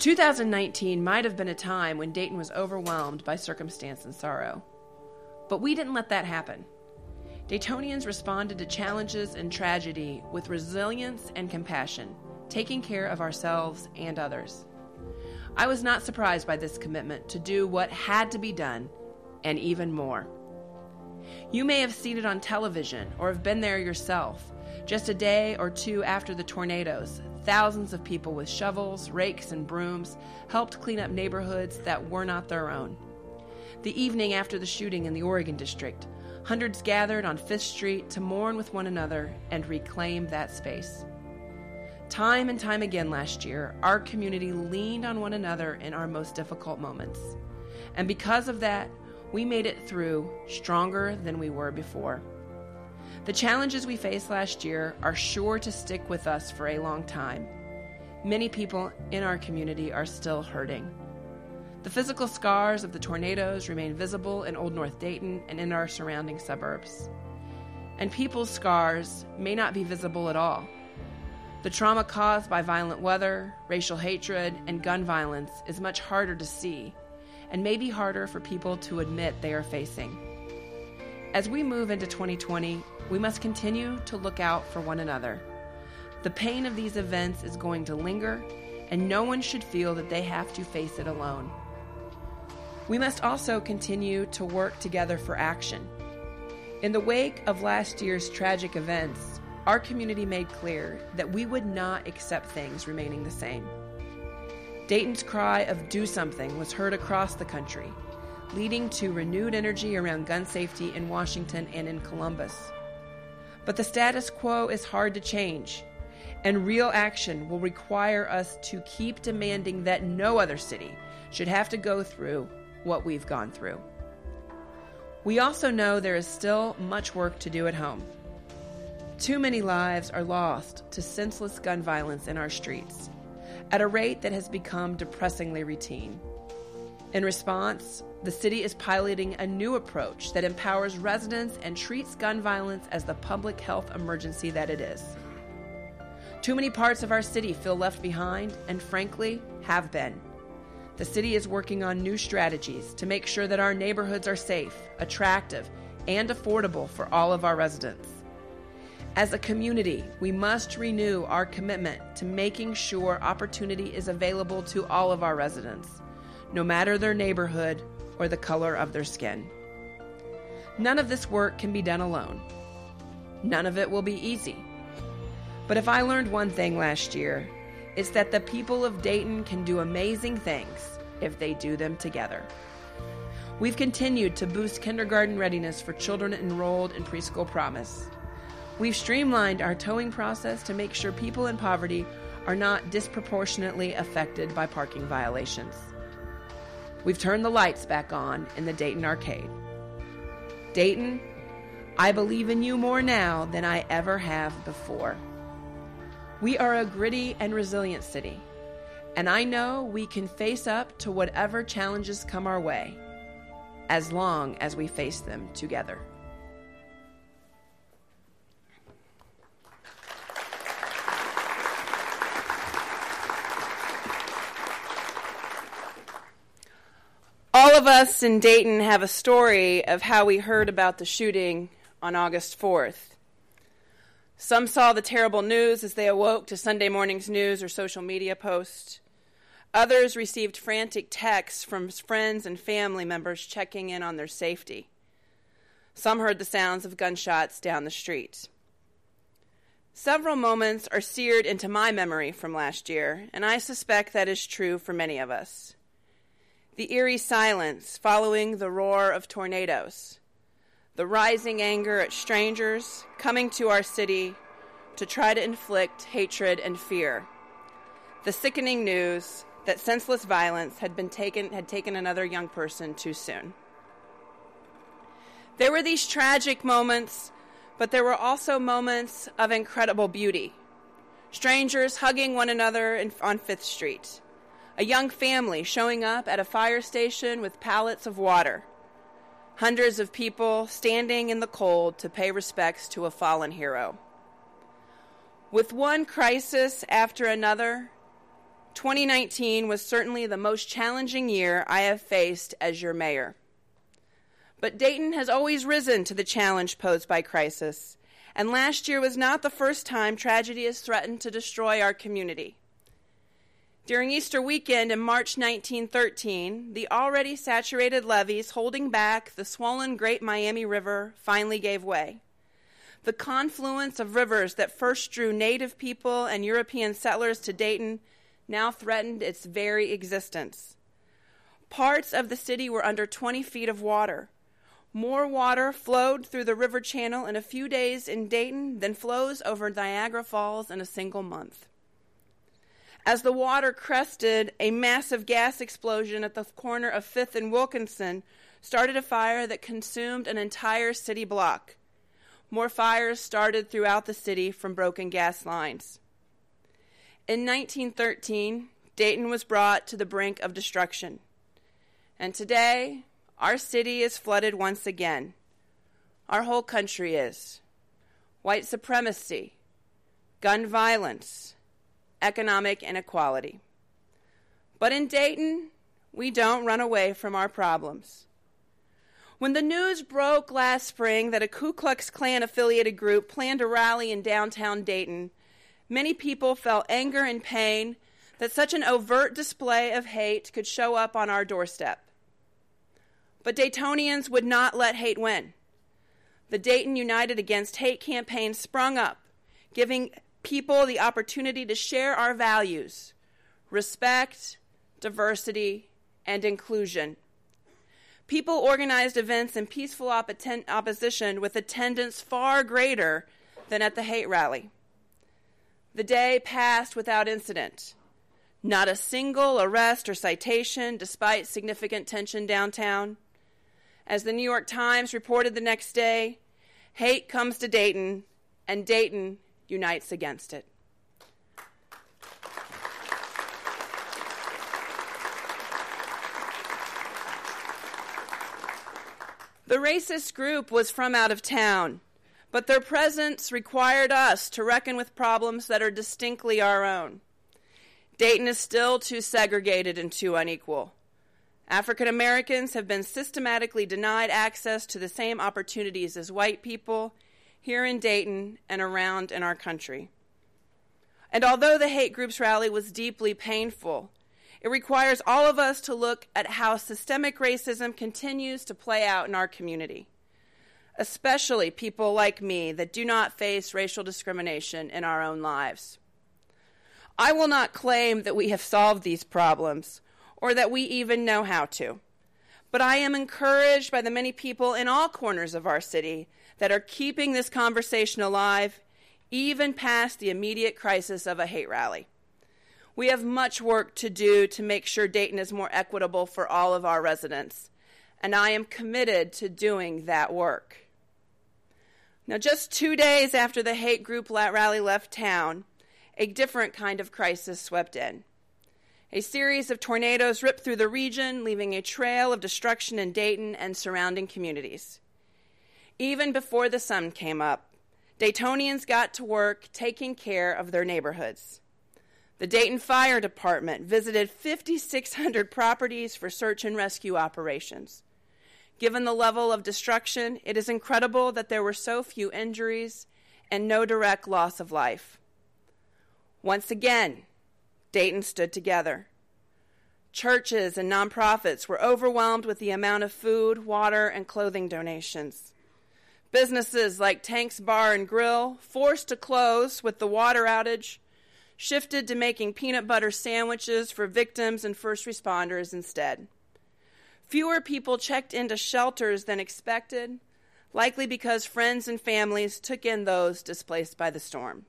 2019 might have been a time when Dayton was overwhelmed by circumstance and sorrow. But we didn't let that happen. Daytonians responded to challenges and tragedy with resilience and compassion, taking care of ourselves and others. I was not surprised by this commitment to do what had to be done, and even more. You may have seen it on television or have been there yourself. Just a day or two after the tornadoes, thousands of people with shovels, rakes, and brooms helped clean up neighborhoods that were not their own. The evening after the shooting in the Oregon District, hundreds gathered on Fifth Street to mourn with one another and reclaim that space. Time and time again last year, our community leaned on one another in our most difficult moments. And because of that, we made it through stronger than we were before. The challenges we faced last year are sure to stick with us for a long time. Many people in our community are still hurting. The physical scars of the tornadoes remain visible in Old North Dayton and in our surrounding suburbs. And people's scars may not be visible at all. The trauma caused by violent weather, racial hatred, and gun violence is much harder to see, and may be harder for people to admit they are facing. As we move into 2020, we must continue to look out for one another. The pain of these events is going to linger, and no one should feel that they have to face it alone. We must also continue to work together for action. In the wake of last year's tragic events, our community made clear that we would not accept things remaining the same. Dayton's cry of "do something" was heard across the country, leading to renewed energy around gun safety in Washington and in Columbus. But the status quo is hard to change, and real action will require us to keep demanding that no other city should have to go through what we've gone through. We also know there is still much work to do at home. Too many lives are lost to senseless gun violence in our streets, at a rate that has become depressingly routine. In response, the city is piloting a new approach that empowers residents and treats gun violence as the public health emergency that it is. Too many parts of our city feel left behind and, frankly, have been. The city is working on new strategies to make sure that our neighborhoods are safe, attractive, and affordable for all of our residents. As a community, we must renew our commitment to making sure opportunity is available to all of our residents, no matter their neighborhood or the color of their skin. None of this work can be done alone. None of it will be easy. But if I learned one thing last year, it's that the people of Dayton can do amazing things if they do them together. We've continued to boost kindergarten readiness for children enrolled in Preschool Promise. We've streamlined our towing process to make sure people in poverty are not disproportionately affected by parking violations. We've turned the lights back on in the Dayton Arcade. Dayton, I believe in you more now than I ever have before. We are a gritty and resilient city, and I know we can face up to whatever challenges come our way, as long as we face them together. All of us in Dayton have a story of how we heard about the shooting on August 4th. Some saw the terrible news as they awoke to Sunday morning's news or social media posts. Others received frantic texts from friends and family members checking in on their safety. Some heard the sounds of gunshots down the street. Several moments are seared into my memory from last year, and I suspect that is true for many of us. The eerie silence following the roar of tornadoes. The rising anger at strangers coming to our city to try to inflict hatred and fear. The sickening news that senseless violence had taken another young person too soon. There were these tragic moments, but there were also moments of incredible beauty. Strangers hugging one another on Fifth Street. A young family showing up at a fire station with pallets of water. Hundreds of people standing in the cold to pay respects to a fallen hero. With one crisis after another, 2019 was certainly the most challenging year I have faced as your mayor. But Dayton has always risen to the challenge posed by crisis, and last year was not the first time tragedy has threatened to destroy our community. During Easter weekend in March 1913, the already saturated levees holding back the swollen Great Miami River finally gave way. The confluence of rivers that first drew native people and European settlers to Dayton now threatened its very existence. Parts of the city were under 20 feet of water. More water flowed through the river channel in a few days in Dayton than flows over Niagara Falls in a single month. As the water crested, a massive gas explosion at the corner of 5th and Wilkinson started a fire that consumed an entire city block. More fires started throughout the city from broken gas lines. In 1913, Dayton was brought to the brink of destruction. And today, our city is flooded once again. Our whole country is. White supremacy, gun violence, economic inequality. But in Dayton, we don't run away from our problems. When the news broke last spring that a Ku Klux Klan-affiliated group planned a rally in downtown Dayton, many people felt anger and pain that such an overt display of hate could show up on our doorstep. But Daytonians would not let hate win. The Dayton United Against Hate campaign sprung up, giving people the opportunity to share our values: respect, diversity, and inclusion. People organized events in peaceful opposition with attendance far greater than at the hate rally. The day passed without incident. Not a single arrest or citation, despite significant tension downtown. As the New York Times reported the next day, hate comes to Dayton, and Dayton unites against it. The racist group was from out of town, but their presence required us to reckon with problems that are distinctly our own. Dayton is still too segregated and too unequal. African Americans have been systematically denied access to the same opportunities as white people here in Dayton and around in our country. And although the hate groups rally was deeply painful, it requires all of us to look at how systemic racism continues to play out in our community, especially people like me that do not face racial discrimination in our own lives. I will not claim that we have solved these problems or that we even know how to, but I am encouraged by the many people in all corners of our city that are keeping this conversation alive, even past the immediate crisis of a hate rally. We have much work to do to make sure Dayton is more equitable for all of our residents, and I am committed to doing that work. Now, just 2 days after the hate group rally left town, a different kind of crisis swept in. A series of tornadoes ripped through the region, leaving a trail of destruction in Dayton and surrounding communities. Even before the sun came up, Daytonians got to work taking care of their neighborhoods. The Dayton Fire Department visited 5,600 properties for search and rescue operations. Given the level of destruction, it is incredible that there were so few injuries and no direct loss of life. Once again, Dayton stood together. Churches and nonprofits were overwhelmed with the amount of food, water, and clothing donations. Businesses like Tank's Bar and Grill, forced to close with the water outage, shifted to making peanut butter sandwiches for victims and first responders instead. Fewer people checked into shelters than expected, likely because friends and families took in those displaced by the storm.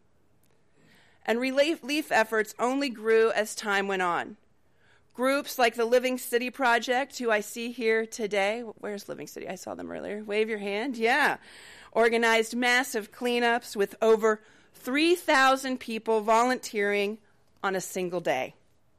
And relief efforts only grew as time went on. Groups like the Living City Project, who I see here today, where's Living City? I saw them earlier. Wave your hand. Yeah. Organized massive cleanups with over 3,000 people volunteering on a single day.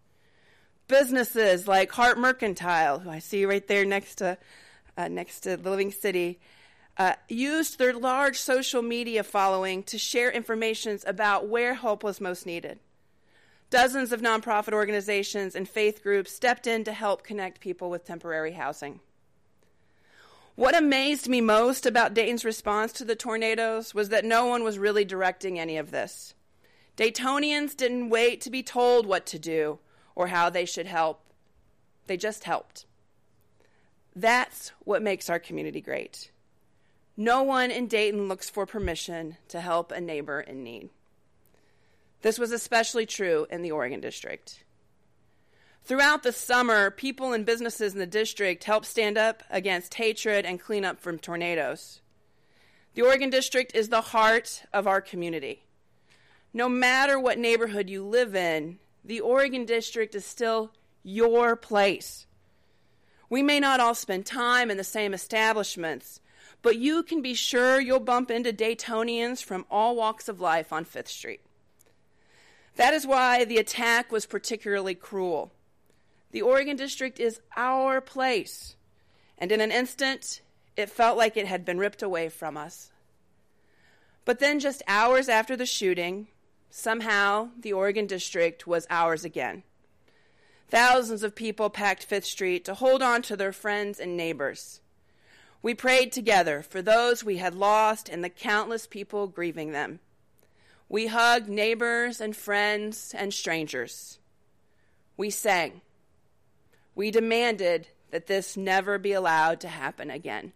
Businesses like Hart Mercantile, who I see right there next to the Living City, used their large social media following to share information about where help was most needed. Dozens of nonprofit organizations and faith groups stepped in to help connect people with temporary housing. What amazed me most about Dayton's response to the tornadoes was that no one was really directing any of this. Daytonians didn't wait to be told what to do or how they should help. They just helped. That's what makes our community great. No one in Dayton looks for permission to help a neighbor in need. This was especially true in the Oregon District. Throughout the summer, people and businesses in the district helped stand up against hatred and clean up from tornadoes. The Oregon District is the heart of our community. No matter what neighborhood you live in, the Oregon District is still your place. We may not all spend time in the same establishments, but you can be sure you'll bump into Daytonians from all walks of life on 5th Street. That is why the attack was particularly cruel. The Oregon District is our place, and in an instant, it felt like it had been ripped away from us. But then just hours after the shooting, somehow the Oregon District was ours again. Thousands of people packed 5th Street to hold on to their friends and neighbors. We prayed together for those we had lost and the countless people grieving them. We hugged neighbors and friends and strangers. We sang. We demanded that this never be allowed to happen again.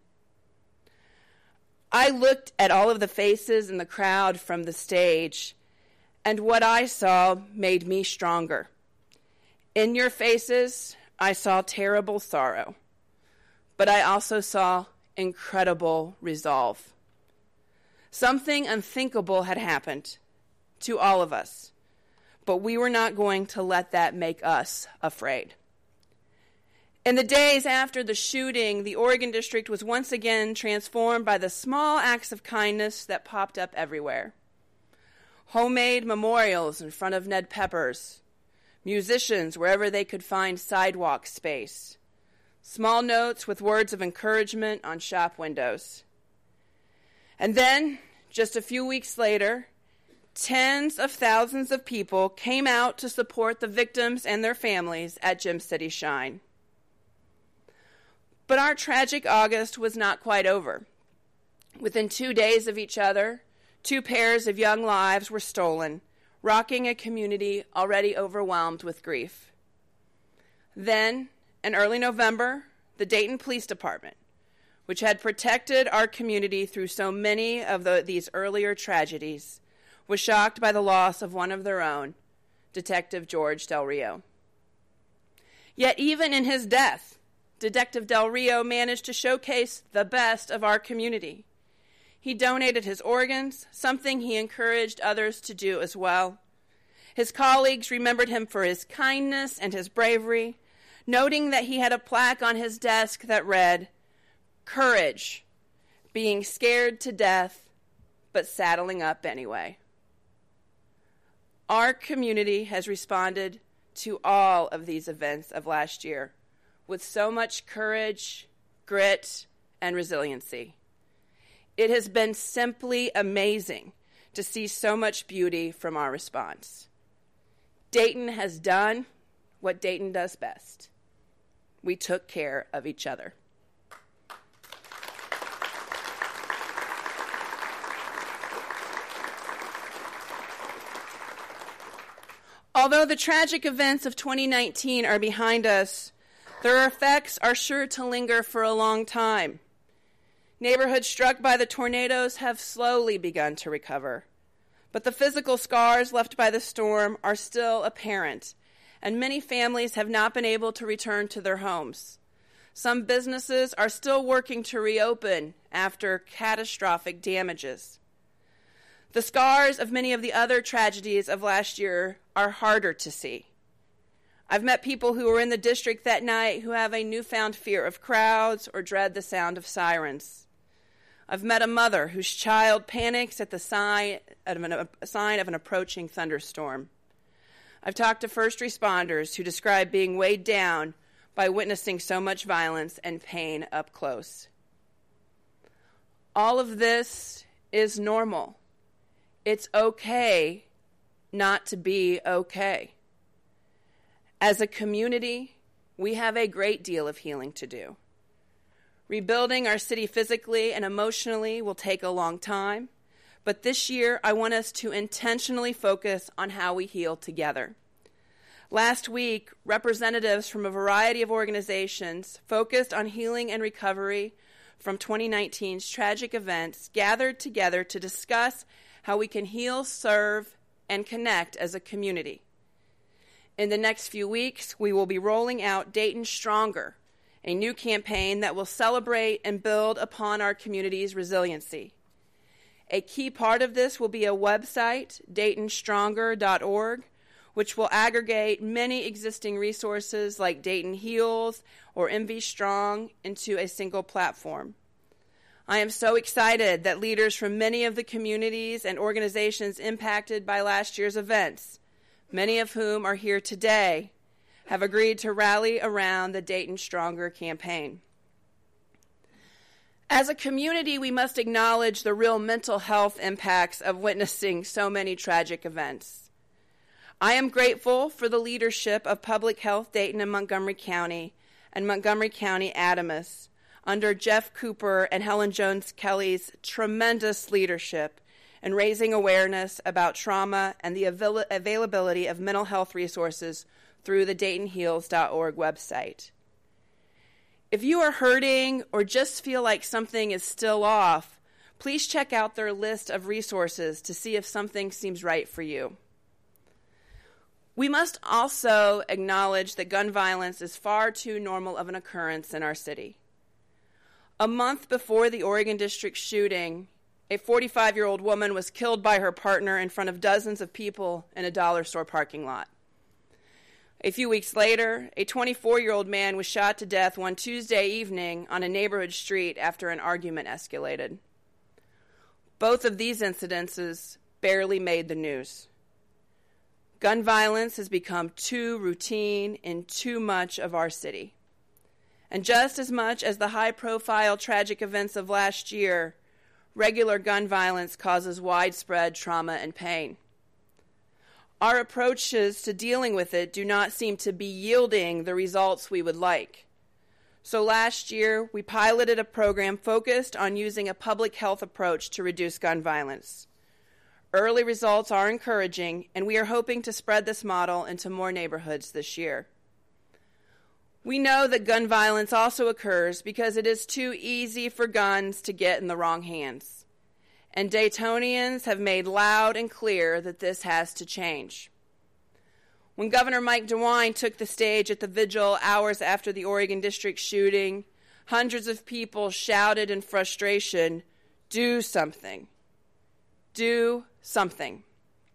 I looked at all of the faces in the crowd from the stage, and what I saw made me stronger. In your faces, I saw terrible sorrow, but I also saw incredible resolve. Something unthinkable had happened to all of us, but we were not going to let that make us afraid. In the days after the shooting, the Oregon District was once again transformed by the small acts of kindness that popped up everywhere. Homemade memorials in front of Ned Pepper's, musicians wherever they could find sidewalk space, small notes with words of encouragement on shop windows. And then, just a few weeks later, tens of thousands of people came out to support the victims and their families at Gem City Shine. But our tragic August was not quite over. Within 2 days of each other, 2 pairs of young lives were stolen, rocking a community already overwhelmed with grief. Then, in early November, the Dayton Police Department, which had protected our community through so many of these earlier tragedies, was shocked by the loss of one of their own, Detective George Del Rio. Yet even in his death, Detective Del Rio managed to showcase the best of our community. He donated his organs, something he encouraged others to do as well. His colleagues remembered him for his kindness and his bravery, noting that he had a plaque on his desk that read, "Courage, being scared to death, but saddling up anyway." Our community has responded to all of these events of last year with so much courage, grit, and resiliency. It has been simply amazing to see so much beauty from our response. Dayton has done what Dayton does best. We took care of each other. Although the tragic events of 2019 are behind us, their effects are sure to linger for a long time. Neighborhoods struck by the tornadoes have slowly begun to recover, but the physical scars left by the storm are still apparent, and many families have not been able to return to their homes. Some businesses are still working to reopen after catastrophic damages. The scars of many of the other tragedies of last year are harder to see. I've met people who were in the district that night who have a newfound fear of crowds or dread the sound of sirens. I've met a mother whose child panics at the sign of an approaching thunderstorm. I've talked to first responders who describe being weighed down by witnessing so much violence and pain up close. All of this is normal. It's okay not to be okay. As a community, we have a great deal of healing to do. Rebuilding our city physically and emotionally will take a long time, but this year I want us to intentionally focus on how we heal together. Last week, representatives from a variety of organizations focused on healing and recovery from 2019's tragic events gathered together to discuss how we can heal, serve, and connect as a community. In the next few weeks, we will be rolling out Dayton Stronger, a new campaign that will celebrate and build upon our community's resiliency. A key part of this will be a website, DaytonStronger.org, which will aggregate many existing resources like Dayton Heals or MV Strong into a single platform. I am so excited that leaders from many of the communities and organizations impacted by last year's events, many of whom are here today, have agreed to rally around the Dayton Stronger campaign. As a community, we must acknowledge the real mental health impacts of witnessing so many tragic events. I am grateful for the leadership of Public Health Dayton and Montgomery County Adamus under Jeff Cooper and Helen Jones Kelly's tremendous leadership in raising awareness about trauma and the availability of mental health resources through the DaytonHeals.org website. If you are hurting or just feel like something is still off, please check out their list of resources to see if something seems right for you. We must also acknowledge that gun violence is far too normal of an occurrence in our city. A month before the Oregon District shooting, a 45-year-old woman was killed by her partner in front of dozens of people in a dollar store parking lot. A few weeks later, a 24-year-old man was shot to death one Tuesday evening on a neighborhood street after an argument escalated. Both of these incidences barely made the news. Gun violence has become too routine in too much of our city. And just as much as the high-profile tragic events of last year, regular gun violence causes widespread trauma and pain. Our approaches to dealing with it do not seem to be yielding the results we would like. So last year, we piloted a program focused on using a public health approach to reduce gun violence. Early results are encouraging, and we are hoping to spread this model into more neighborhoods this year. We know that gun violence also occurs because it is too easy for guns to get in the wrong hands. And Daytonians have made loud and clear that this has to change. When Governor Mike DeWine took the stage at the vigil hours after the Oregon District shooting, hundreds of people shouted in frustration, "Do something. Do something."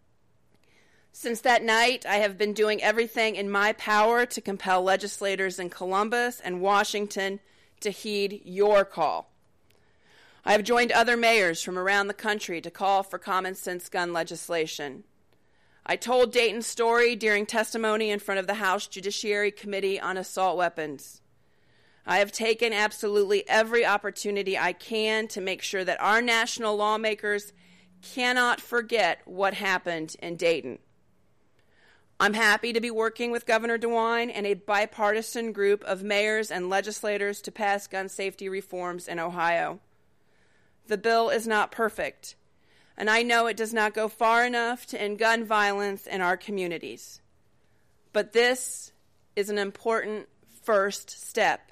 Since that night, I have been doing everything in my power to compel legislators in Columbus and Washington to heed your call. I have joined other mayors from around the country to call for common sense gun legislation. I told Dayton's story during testimony in front of the House Judiciary Committee on Assault Weapons. I have taken absolutely every opportunity I can to make sure that our national lawmakers cannot forget what happened in Dayton. I'm happy to be working with Governor DeWine and a bipartisan group of mayors and legislators to pass gun safety reforms in Ohio. The bill is not perfect, and I know it does not go far enough to end gun violence in our communities. But this is an important first step.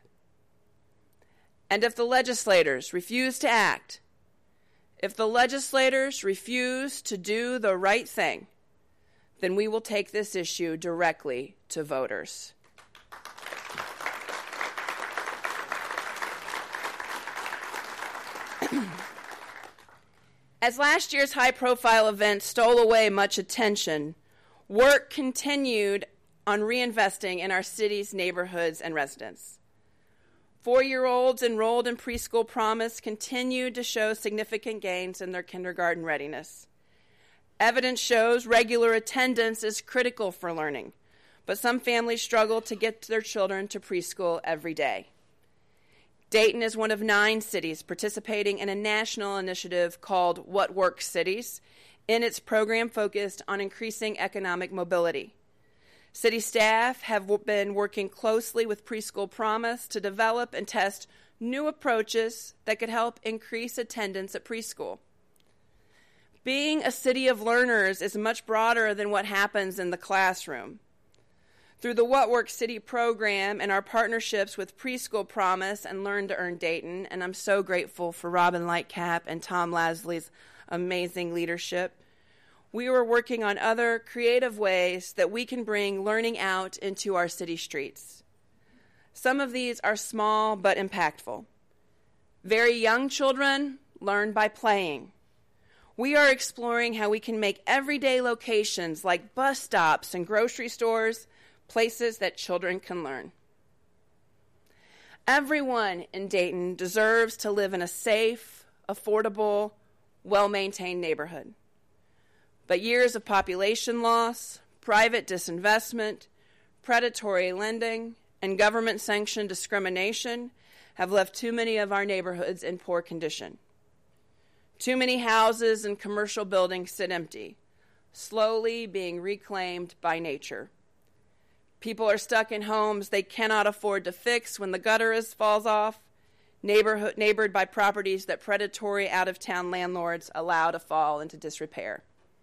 And if the legislators refuse to act, if the legislators refuse to do the right thing, then we will take this issue directly to voters. As last year's high-profile event stole away much attention, work continued on reinvesting in our city's neighborhoods and residents. 4-year-olds enrolled in Preschool Promise continued to show significant gains in their kindergarten readiness. Evidence shows regular attendance is critical for learning, but some families struggle to get their children to preschool every day. Dayton is one of 9 cities participating in a national initiative called What Works Cities in its program focused on increasing economic mobility. City staff have been working closely with Preschool Promise to develop and test new approaches that could help increase attendance at preschool. Being a city of learners is much broader than what happens in the classroom. Through the What Works City program and our partnerships with Preschool Promise and Learn to Earn Dayton, and I'm so grateful for Robin Lightcap and Tom Lasley's amazing leadership, we were working on other creative ways that we can bring learning out into our city streets. Some of these are small but impactful. Very young children learn by playing. We are exploring how we can make everyday locations like bus stops and grocery stores places that children can learn. Everyone in Dayton deserves to live in a safe, affordable, well-maintained neighborhood. But years of population loss, private disinvestment, predatory lending, and government-sanctioned discrimination have left too many of our neighborhoods in poor condition. Too many houses and commercial buildings sit empty, slowly being reclaimed by nature. People are stuck in homes they cannot afford to fix when the gutter falls off, neighbored by properties that predatory out-of-town landlords allow to fall into disrepair.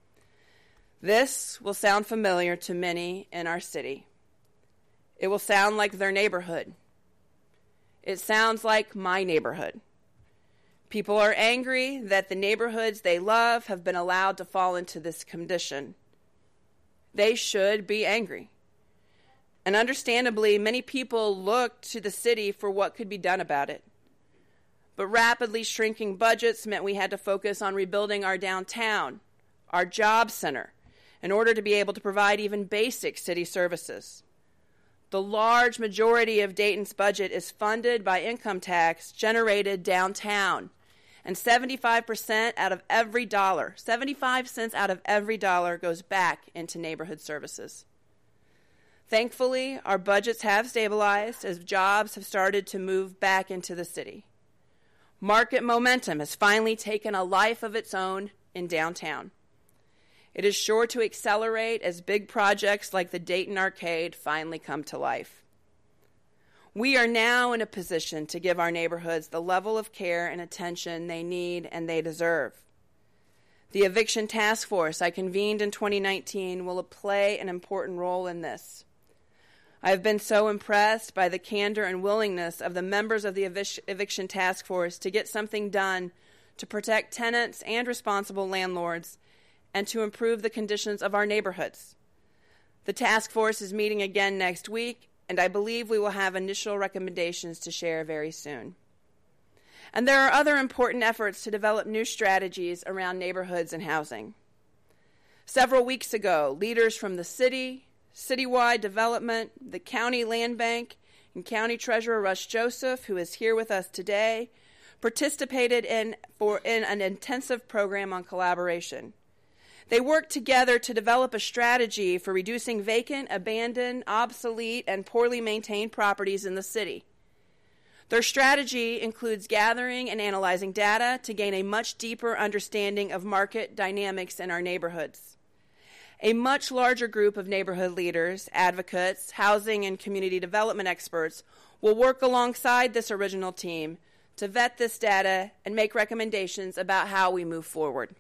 This will sound familiar to many in our city. It will sound like their neighborhood. It sounds like my neighborhood. People are angry that the neighborhoods they love have been allowed to fall into this condition. They should be angry. And understandably, many people looked to the city for what could be done about it. But rapidly shrinking budgets meant we had to focus on rebuilding our downtown, our job center, in order to be able to provide even basic city services. The large majority of Dayton's budget is funded by income tax generated downtown, and 75% out of every dollar, 75 cents out of every dollar goes back into neighborhood services. Thankfully, our budgets have stabilized as jobs have started to move back into the city. Market momentum has finally taken a life of its own in downtown. It is sure to accelerate as big projects like the Dayton Arcade finally come to life. We are now in a position to give our neighborhoods the level of care and attention they need and they deserve. The eviction task force I convened in 2019 will play an important role in this. I have been so impressed by the candor and willingness of the members of the eviction task force to get something done to protect tenants and responsible landlords and to improve the conditions of our neighborhoods. The task force is meeting again next week, and I believe we will have initial recommendations to share very soon. And there are other important efforts to develop new strategies around neighborhoods and housing. Several weeks ago, leaders from the city, citywide development, the county land bank, and County Treasurer Russ Joseph, who is here with us today, participated in an intensive program on collaboration. They worked together to develop a strategy for reducing vacant, abandoned, obsolete, and poorly maintained properties in the city. Their strategy includes gathering and analyzing data to gain a much deeper understanding of market dynamics in our neighborhoods. A much larger group of neighborhood leaders, advocates, housing and community development experts will work alongside this original team to vet this data and make recommendations about how we move forward.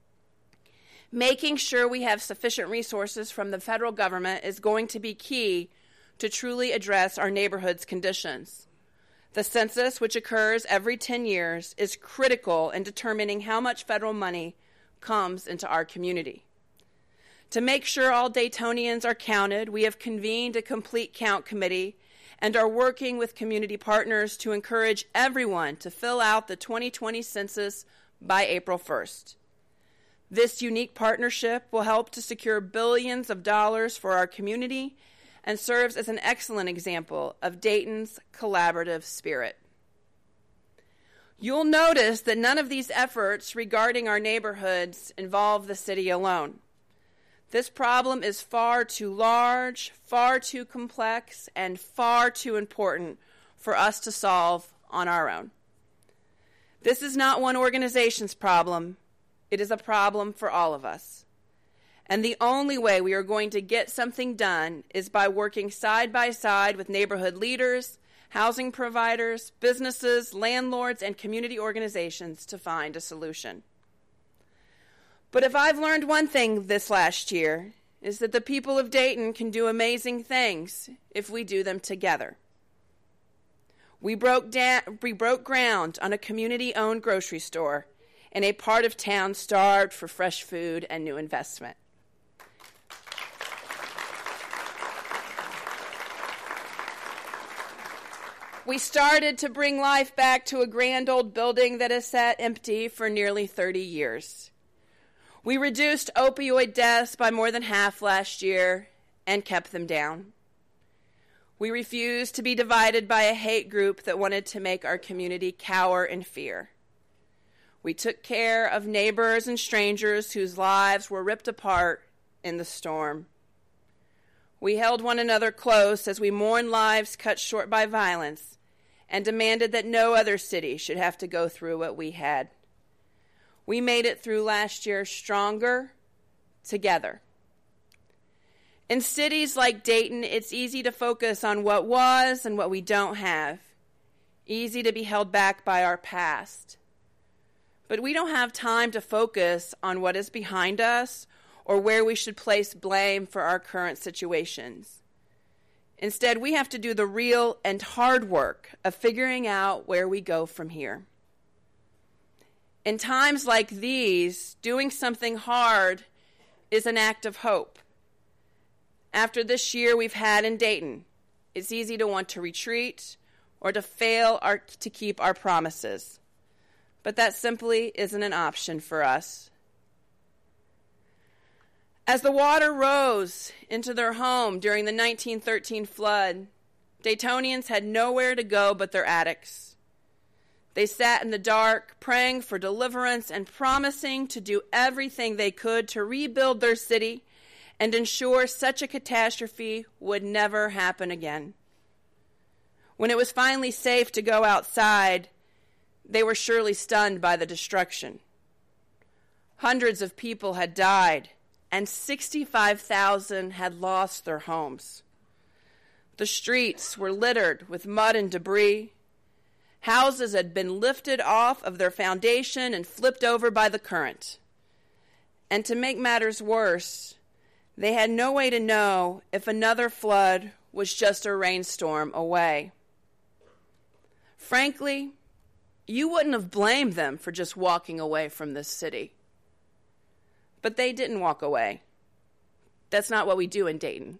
Making sure we have sufficient resources from the federal government is going to be key to truly address our neighborhood's conditions. The census, which occurs every 10 years, is critical in determining how much federal money comes into our community. To make sure all Daytonians are counted, we have convened a complete count committee and are working with community partners to encourage everyone to fill out the 2020 census by April 1st. This unique partnership will help to secure billions of dollars for our community and serves as an excellent example of Dayton's collaborative spirit. You'll notice that none of these efforts regarding our neighborhoods involve the city alone. This problem is far too large, far too complex, and far too important for us to solve on our own. This is not one organization's problem. It is a problem for all of us. And the only way we are going to get something done is by working side by side with neighborhood leaders, housing providers, businesses, landlords, and community organizations to find a solution. But if I've learned one thing this last year, is that the people of Dayton can do amazing things if we do them together. We broke ground on a community-owned grocery store in a part of town starved for fresh food and new investment. We started to bring life back to a grand old building that has sat empty for nearly 30 years. We reduced opioid deaths by more than half last year and kept them down. We refused to be divided by a hate group that wanted to make our community cower in fear. We took care of neighbors and strangers whose lives were ripped apart in the storm. We held one another close as we mourned lives cut short by violence and demanded that no other city should have to go through what we had. We made it through last year stronger together. In cities like Dayton, it's easy to focus on what was and what we don't have, easy to be held back by our past. But we don't have time to focus on what is behind us or where we should place blame for our current situations. Instead, we have to do the real and hard work of figuring out where we go from here. In times like these, doing something hard is an act of hope. After this year we've had in Dayton, it's easy to want to retreat or to fail to keep our promises. But that simply isn't an option for us. As the water rose into their home during the 1913 flood, Daytonians had nowhere to go but their attics. They sat in the dark, praying for deliverance and promising to do everything they could to rebuild their city and ensure such a catastrophe would never happen again. When it was finally safe to go outside, they were surely stunned by the destruction. Hundreds of people had died, and 65,000 had lost their homes. The streets were littered with mud and debris. Houses had been lifted off of their foundation and flipped over by the current. And to make matters worse, they had no way to know if another flood was just a rainstorm away. Frankly, you wouldn't have blamed them for just walking away from this city. But they didn't walk away. That's not what we do in Dayton.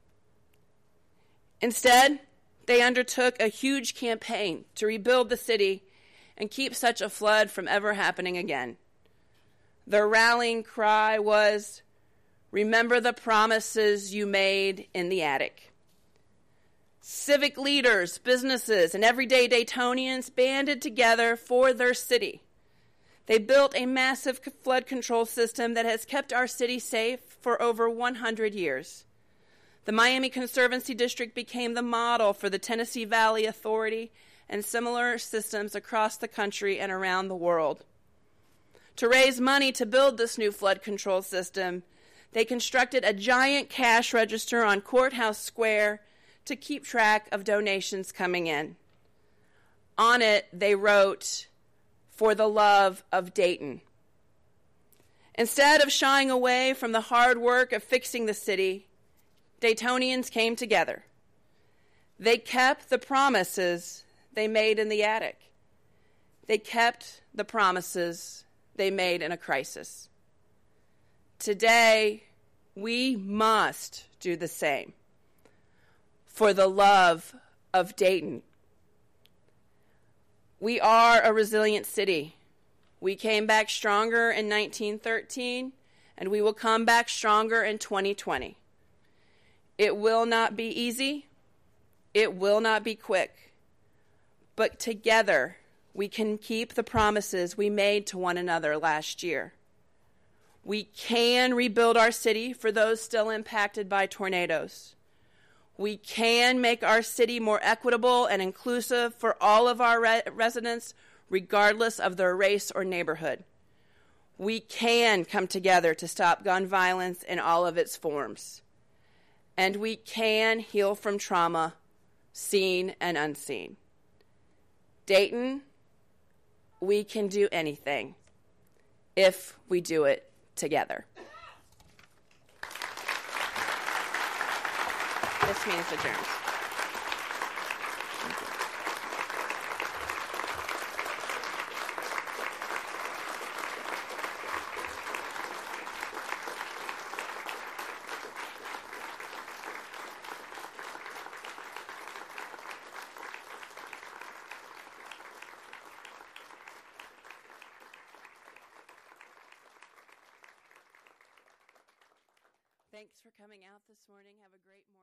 Instead, they undertook a huge campaign to rebuild the city and keep such a flood from ever happening again. Their rallying cry was, "Remember the promises you made in the attic." Civic leaders, businesses, and everyday Daytonians banded together for their city. They built a massive flood control system that has kept our city safe for over 100 years. The Miami Conservancy District became the model for the Tennessee Valley Authority and similar systems across the country and around the world. To raise money to build this new flood control system, they constructed a giant cash register on Courthouse Square to keep track of donations coming in. On it, they wrote, "For the love of Dayton." Instead of shying away from the hard work of fixing the city, Daytonians came together. They kept the promises they made in the attic. They kept the promises they made in a crisis. Today, we must do the same. For the love of Dayton. We are a resilient city. We came back stronger in 1913, and we will come back stronger in 2020. It will not be easy. It will not be quick. But together, we can keep the promises we made to one another last year. We can rebuild our city for those still impacted by tornadoes. We can make our city more equitable and inclusive for all of our residents, regardless of their race or neighborhood. We can come together to stop gun violence in all of its forms. And we can heal from trauma, seen and unseen. Dayton, we can do anything if we do it together. This meeting is adjourned. Thanks for coming out this morning. Have a great morning.